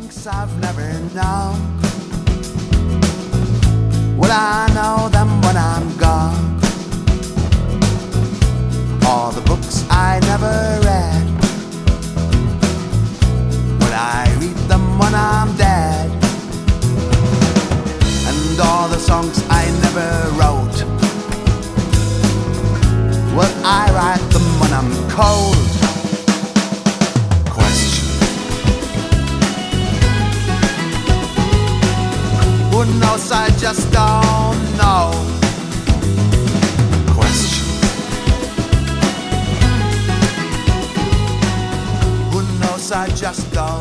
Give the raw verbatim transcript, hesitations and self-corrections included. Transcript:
things I've never known. Will I know them when I'm gone? All the books I never read, will I read them when I'm dead? And all the songs I never wrote, will I write them when I'm cold? Who knows? I just don't know. Question. Who knows? I just don't